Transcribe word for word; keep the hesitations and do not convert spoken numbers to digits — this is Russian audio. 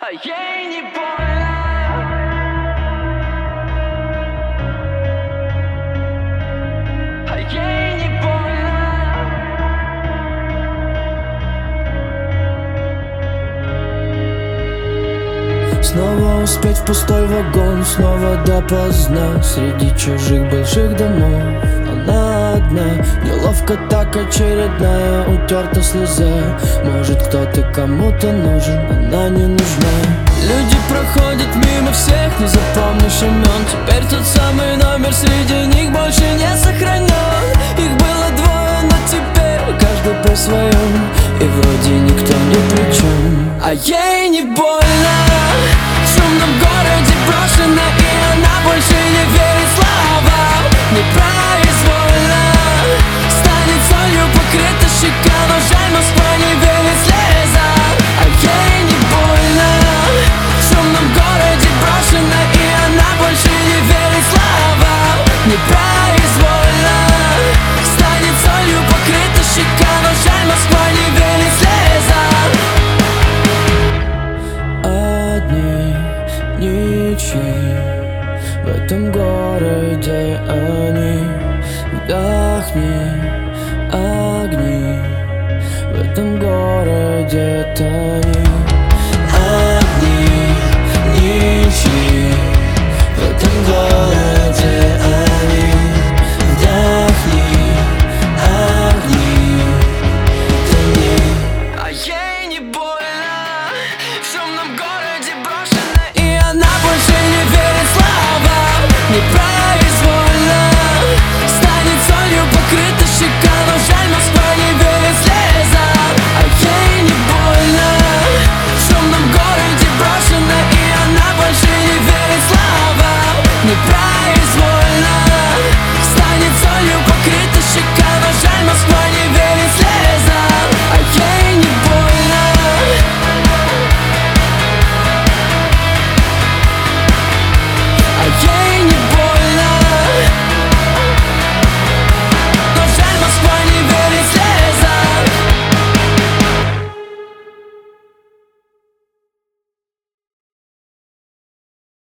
А ей не больно. А ей не больно. Снова успеть в пустой вагон, снова допоздна среди чужих больших домов. Она одна, неловко так, очередная утерта слеза. Может, кто-то кому-то нужен, она не нужна. Люди проходят мимо всех, не запомнишь имен. Теперь тот самый номер среди них больше не сохранен. Их было двое, но теперь каждый при своем, и вроде никто ни при чем. А ей не больно. В шумном городе брошена, и она больше не верит словам. Непроизвольно станет солью покрыта щека, но жаль, Москва не верит слезам. А ей не больно. В шумном городе брошена, и она больше не верит словам. Непроизвольно станет солью покрыта щека, но жаль, Москва не верит слезам. Одни ничьи в этом городе они. Вдохни огни, в этом городе тони. Одни ничьи в этом городе они. Вдохни огни, тони. А ей не больно. В шумном городе брошена, и она больше не верит словам. Неправильно